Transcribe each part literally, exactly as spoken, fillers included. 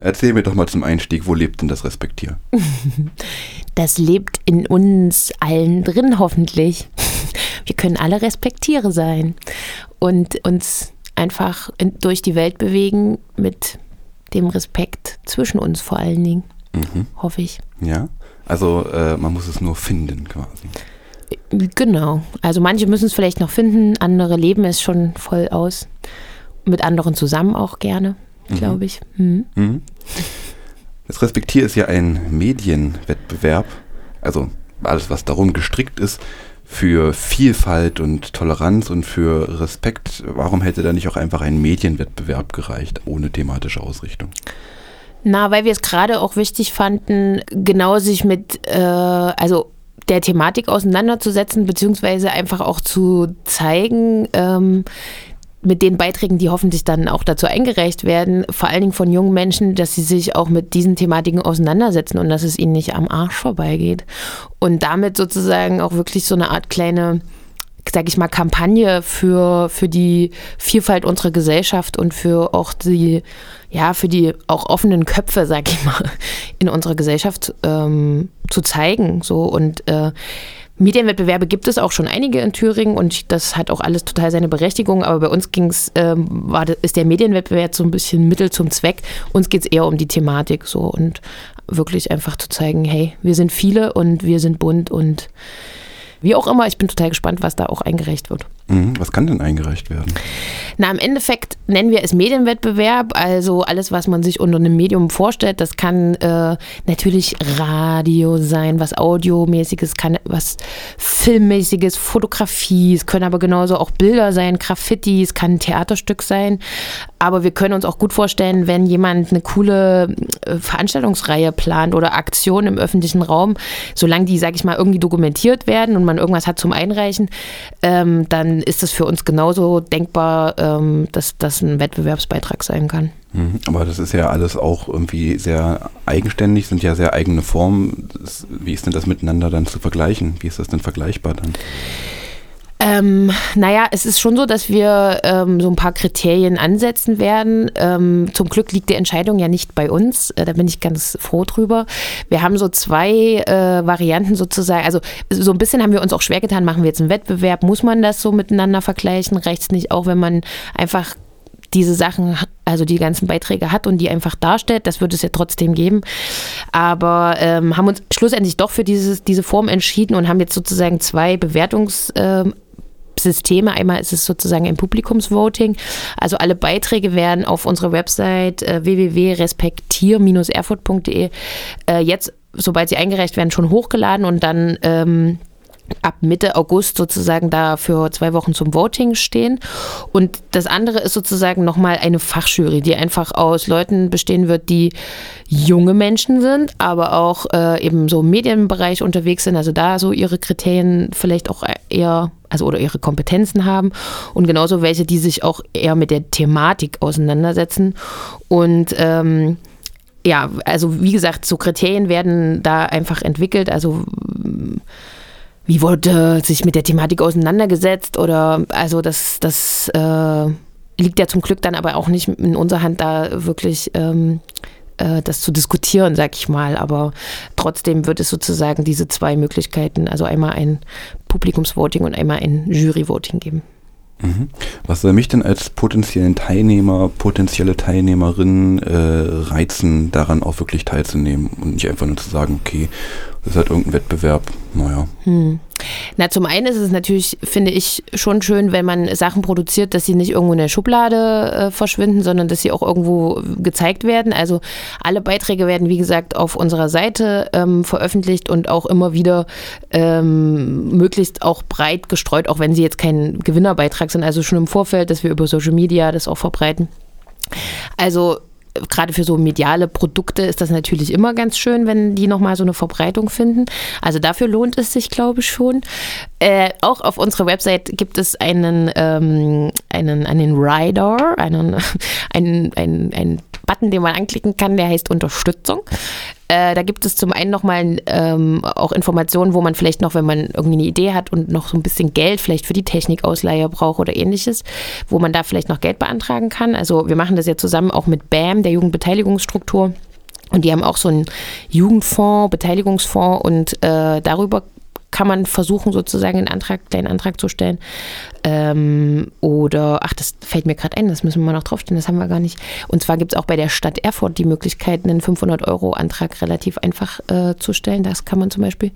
Erzähl mir doch mal zum Einstieg, wo lebt denn das Respektier? Das lebt in uns allen drin, hoffentlich. Wir können alle Respektiere sein und uns einfach in, durch die Welt bewegen mit dem Respekt zwischen uns vor allen Dingen, mhm. hoffe ich. Ja, also äh, man muss es nur finden quasi. Genau, also manche müssen es vielleicht noch finden, andere leben es schon voll aus. Mit anderen zusammen auch gerne, mhm. glaube ich. Mhm. Mhm. Das Respektier ist ja ein Medienwettbewerb, also alles, was darum gestrickt ist, für Vielfalt und Toleranz und für Respekt. Warum hätte da nicht auch einfach ein Medienwettbewerb gereicht, ohne thematische Ausrichtung? Na, weil wir es gerade auch wichtig fanden, genau sich mit, äh, also der Thematik auseinanderzusetzen, beziehungsweise einfach auch zu zeigen, ähm, mit den Beiträgen, die hoffentlich dann auch dazu eingereicht werden, vor allen Dingen von jungen Menschen, dass sie sich auch mit diesen Thematiken auseinandersetzen und dass es ihnen nicht am Arsch vorbeigeht. Und damit sozusagen auch wirklich so eine Art kleine, sag ich mal, Kampagne für, für die Vielfalt unserer Gesellschaft und für auch die, ja, für die auch offenen Köpfe, sag ich mal, in unserer Gesellschaft ähm, zu zeigen. So und äh, Medienwettbewerbe gibt es auch schon einige in Thüringen und das hat auch alles total seine Berechtigung, aber bei uns ging's, ähm, war, ist der Medienwettbewerb so ein bisschen Mittel zum Zweck. Uns geht es eher um die Thematik so und wirklich einfach zu zeigen, hey, wir sind viele und wir sind bunt und wie auch immer, ich bin total gespannt, was da auch eingereicht wird. Mhm, was kann denn eingereicht werden? Na, im Endeffekt nennen wir es Medienwettbewerb, also alles, was man sich unter einem Medium vorstellt, das kann äh, natürlich Radio sein, was Audiomäßiges, kann was Filmmäßiges, Fotografie, es können aber genauso auch Bilder sein, Graffiti, es kann ein Theaterstück sein, aber wir können uns auch gut vorstellen, wenn jemand eine coole äh, Veranstaltungsreihe plant oder Aktion im öffentlichen Raum, solange die, sag ich mal, irgendwie dokumentiert werden und man irgendwas hat zum Einreichen, ähm, dann ist es für uns genauso denkbar, ähm, dass das ein Wettbewerbsbeitrag sein kann. Mhm, aber das ist ja alles auch irgendwie sehr eigenständig, sind ja sehr eigene Formen. Das, wie ist denn das miteinander dann zu vergleichen? Wie ist das denn vergleichbar dann? Ähm, naja, es ist schon so, dass wir ähm, so ein paar Kriterien ansetzen werden. Ähm, zum Glück liegt die Entscheidung ja nicht bei uns. Äh, da bin ich ganz froh drüber. Wir haben so zwei äh, Varianten sozusagen. Also so ein bisschen haben wir uns auch schwer getan. Machen wir jetzt einen Wettbewerb? Muss man das so miteinander vergleichen? Reicht es nicht auch, wenn man einfach diese Sachen, also die ganzen Beiträge hat und die einfach darstellt? Das wird es ja trotzdem geben. Aber ähm, haben uns schlussendlich doch für dieses, diese Form entschieden und haben jetzt sozusagen zwei Bewertungs- ähm, Systeme. Einmal ist es sozusagen ein Publikumsvoting. Also alle Beiträge werden auf unserer Website äh, w w w punkt respektier Bindestrich erfurt punkt de äh, jetzt, sobald sie eingereicht werden, schon hochgeladen und dann ähm, ab Mitte August sozusagen da für zwei Wochen zum Voting stehen. Und das andere ist sozusagen nochmal eine Fachjury, die einfach aus Leuten bestehen wird, die junge Menschen sind, aber auch äh, eben so im Medienbereich unterwegs sind, also da so ihre Kriterien vielleicht auch eher, also oder ihre Kompetenzen haben und genauso welche, die sich auch eher mit der Thematik auseinandersetzen. Und ähm, ja, also wie gesagt, so Kriterien werden da einfach entwickelt, also wie wurde sich mit der Thematik auseinandergesetzt oder also das, das äh, liegt ja zum Glück dann aber auch nicht in unserer Hand, da wirklich ähm, äh, das zu diskutieren, sag ich mal. Aber trotzdem wird es sozusagen diese zwei Möglichkeiten, also einmal ein Publikumsvoting und einmal ein Juryvoting geben. Mhm. Was soll mich denn als potenziellen Teilnehmer, potenzielle Teilnehmerin äh, reizen, daran auch wirklich teilzunehmen und nicht einfach nur zu sagen, okay, das ist halt irgendein Wettbewerb, naja. Hm. Na, zum einen ist es natürlich, finde ich, schon schön, wenn man Sachen produziert, dass sie nicht irgendwo in der Schublade äh, verschwinden, sondern dass sie auch irgendwo gezeigt werden. Also alle Beiträge werden, wie gesagt, auf unserer Seite ähm, veröffentlicht und auch immer wieder ähm, möglichst auch breit gestreut, auch wenn sie jetzt kein Gewinnerbeitrag sind, also schon im Vorfeld, dass wir über Social Media das auch verbreiten. Also gerade für so mediale Produkte ist das natürlich immer ganz schön, wenn die nochmal so eine Verbreitung finden. Also dafür lohnt es sich, glaube ich, schon. Äh, auch auf unserer Website gibt es einen, ähm, einen, einen Rider, einen, einen, einen, einen Button, den man anklicken kann, der heißt Unterstützung. Äh, da gibt es zum einen nochmal ähm, auch Informationen, wo man vielleicht noch, wenn man irgendwie eine Idee hat und noch so ein bisschen Geld vielleicht für die Technikausleihe braucht oder ähnliches, wo man da vielleicht noch Geld beantragen kann. Also wir machen das ja zusammen auch mit B A M, der Jugendbeteiligungsstruktur. Und die haben auch so einen Jugendfonds, Beteiligungsfonds und äh, darüber kann man versuchen, sozusagen einen Antrag, kleinen Antrag zu stellen. Ähm, oder, ach, das fällt mir gerade ein, das müssen wir mal noch draufstellen, das haben wir gar nicht. Und zwar gibt es auch bei der Stadt Erfurt die Möglichkeit, einen fünfhundert Euro Antrag relativ einfach äh, zu stellen. Das kann man zum Beispiel.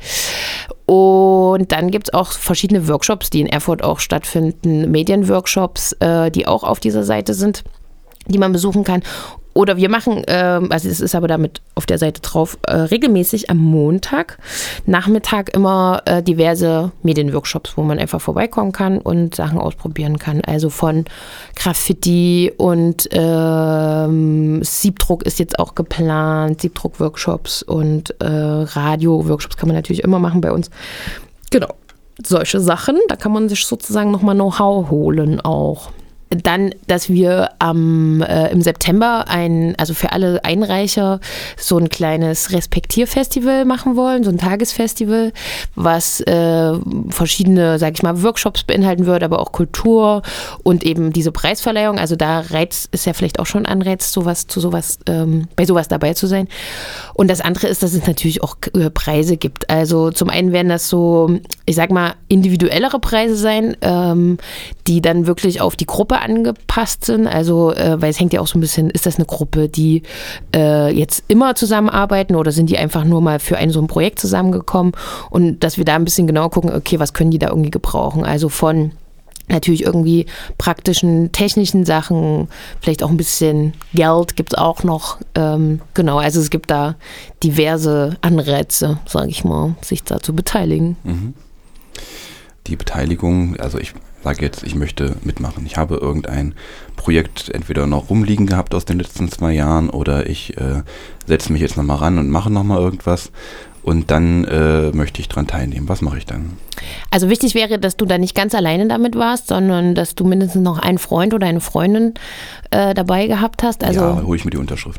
Und dann gibt es auch verschiedene Workshops, die in Erfurt auch stattfinden. Medienworkshops, äh, die auch auf dieser Seite sind, die man besuchen kann. Oder wir machen, äh, also es ist aber damit auf der Seite drauf, äh, regelmäßig am Montag Nachmittag immer äh, diverse Medienworkshops, wo man einfach vorbeikommen kann und Sachen ausprobieren kann. Also von Graffiti und ähm, Siebdruck ist jetzt auch geplant, Siebdruck-Workshops und äh, Radio-Workshops kann man natürlich immer machen bei uns. Genau, solche Sachen, da kann man sich sozusagen nochmal Know-how holen auch. Dann, dass wir am, äh, im September ein, also für alle Einreicher so ein kleines Respektierfestival machen wollen, so ein Tagesfestival, was äh, verschiedene, sag ich mal, Workshops beinhalten wird, aber auch Kultur und eben diese Preisverleihung. Also da Reiz ist ja vielleicht auch schon Anreiz, sowas zu sowas, ähm, bei sowas dabei zu sein. Und das andere ist, dass es natürlich auch äh, Preise gibt. Also zum einen werden das so, ich sag mal, individuellere Preise sein, ähm, die dann wirklich auf die Gruppe angepasst sind, also äh, weil es hängt ja auch so ein bisschen, ist das eine Gruppe, die äh, jetzt immer zusammenarbeiten oder sind die einfach nur mal für ein so ein Projekt zusammengekommen und dass wir da ein bisschen genauer gucken, okay, was können die da irgendwie gebrauchen, also von natürlich irgendwie praktischen, technischen Sachen, vielleicht auch ein bisschen Geld gibt es auch noch, ähm, genau, also es gibt da diverse Anreize, sage ich mal, sich da zu beteiligen. Mhm. Die Beteiligung, also ich sage jetzt, ich möchte mitmachen. Ich habe irgendein Projekt entweder noch rumliegen gehabt aus den letzten zwei Jahren oder ich äh, setze mich jetzt nochmal ran und mache nochmal irgendwas und dann äh, möchte ich dran teilnehmen. Was mache ich dann? Also wichtig wäre, dass du da nicht ganz alleine damit warst, sondern dass du mindestens noch einen Freund oder eine Freundin äh, dabei gehabt hast. Also ja, hole ich mir die Unterschrift.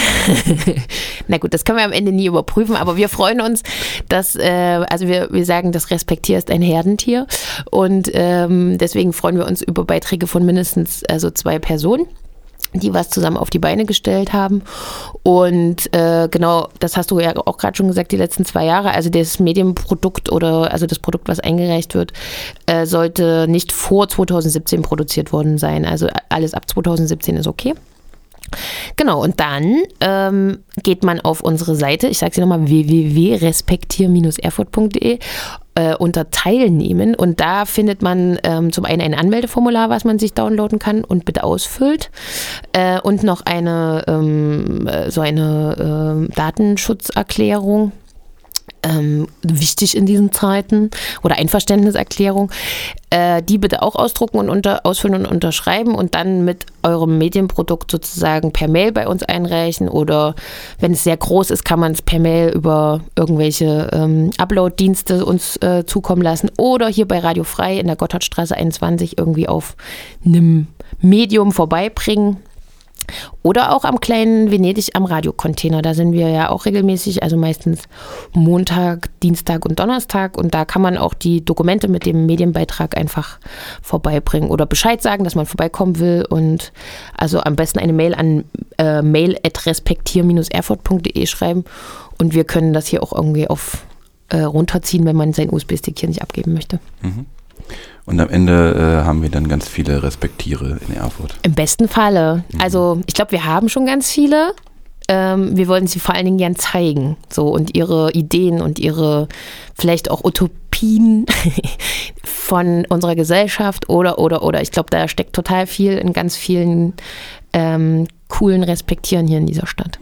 Na gut, das können wir am Ende nie überprüfen, aber wir freuen uns, dass, äh, also wir, wir sagen, das Respektier ist ein Herdentier und ähm, deswegen freuen wir uns über Beiträge von mindestens also zwei Personen, die was zusammen auf die Beine gestellt haben. Und äh, genau, das hast du ja auch gerade schon gesagt, die letzten zwei Jahre, also das Medienprodukt oder also das Produkt, was eingereicht wird, äh, sollte nicht vor zwanzig siebzehn produziert worden sein. Also alles ab zwanzig siebzehn ist okay. Genau, und dann ähm, geht man auf unsere Seite, ich sage sie nochmal, w w w punkt respektier Bindestrich erfurt punkt de äh, unter Teilnehmen und da findet man ähm, zum einen ein Anmeldeformular, was man sich downloaden kann und bitte ausfüllt äh, und noch eine ähm, so eine äh, Datenschutzerklärung. Ähm, wichtig in diesen Zeiten oder Einverständniserklärung, äh, die bitte auch ausdrucken und unter, ausfüllen und unterschreiben und dann mit eurem Medienprodukt sozusagen per Mail bei uns einreichen oder wenn es sehr groß ist, kann man es per Mail über irgendwelche ähm, Upload-Dienste uns äh, zukommen lassen oder hier bei Radio Frei in der Gotthardstraße einundzwanzig irgendwie auf einem Medium vorbeibringen. Oder auch am kleinen Venedig am Radiocontainer. Da sind wir ja auch regelmäßig, also meistens Montag, Dienstag und Donnerstag. Und da kann man auch die Dokumente mit dem Medienbeitrag einfach vorbeibringen oder Bescheid sagen, dass man vorbeikommen will. Und also am besten eine Mail an äh, mail at respektier Bindestrich erfurt punkt de schreiben. Und wir können das hier auch irgendwie auf äh, runterziehen, wenn man seinen U S B-Stick hier nicht abgeben möchte. Mhm. Und am Ende äh, haben wir dann ganz viele Respektiere in Erfurt. Im besten Falle. Mhm. Also ich glaube, wir haben schon ganz viele. Ähm, wir wollen sie vor allen Dingen gern zeigen. So, und ihre Ideen und ihre vielleicht auch Utopien von unserer Gesellschaft oder, oder, oder. Ich glaube, da steckt total viel in ganz vielen ähm, coolen Respektieren hier in dieser Stadt.